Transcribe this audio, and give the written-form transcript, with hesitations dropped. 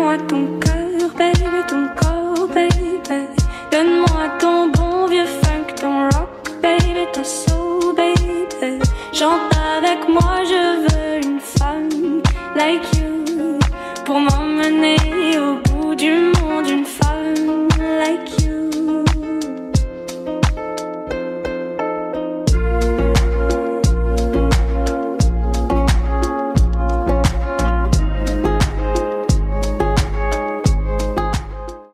Donne-moi ton cœur, baby, ton corps, baby. Donne-moi ton bon vieux funk, ton rock, baby, ton soul, baby. Chante avec moi, je veux une femme like you pour m'emmener au bout du monde.